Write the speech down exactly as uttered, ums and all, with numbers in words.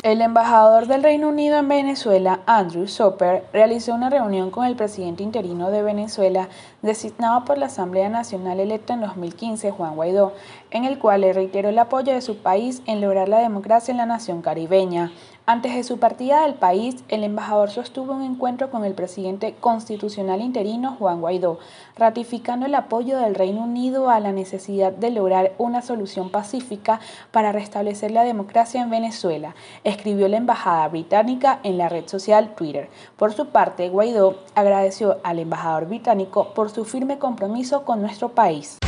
El embajador del Reino Unido en Venezuela, Andrew Soper, realizó una reunión con el presidente interino de Venezuela, designado por la Asamblea Nacional electa en dos mil quince, Juan Guaidó, en el cual le reiteró el apoyo de su país en lograr la democracia en la nación caribeña. Antes de su partida del país, el embajador sostuvo un encuentro con el presidente constitucional interino, Juan Guaidó, ratificando el apoyo del Reino Unido a la necesidad de lograr una solución pacífica para restablecer la democracia en Venezuela, escribió la embajada británica en la red social Twitter. Por su parte, Guaidó agradeció al embajador británico por su firme compromiso con nuestro país.